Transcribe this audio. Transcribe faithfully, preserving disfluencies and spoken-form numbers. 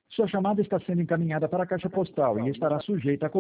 Sua chamada está sendo encaminhada para a caixa postal e estará sujeita a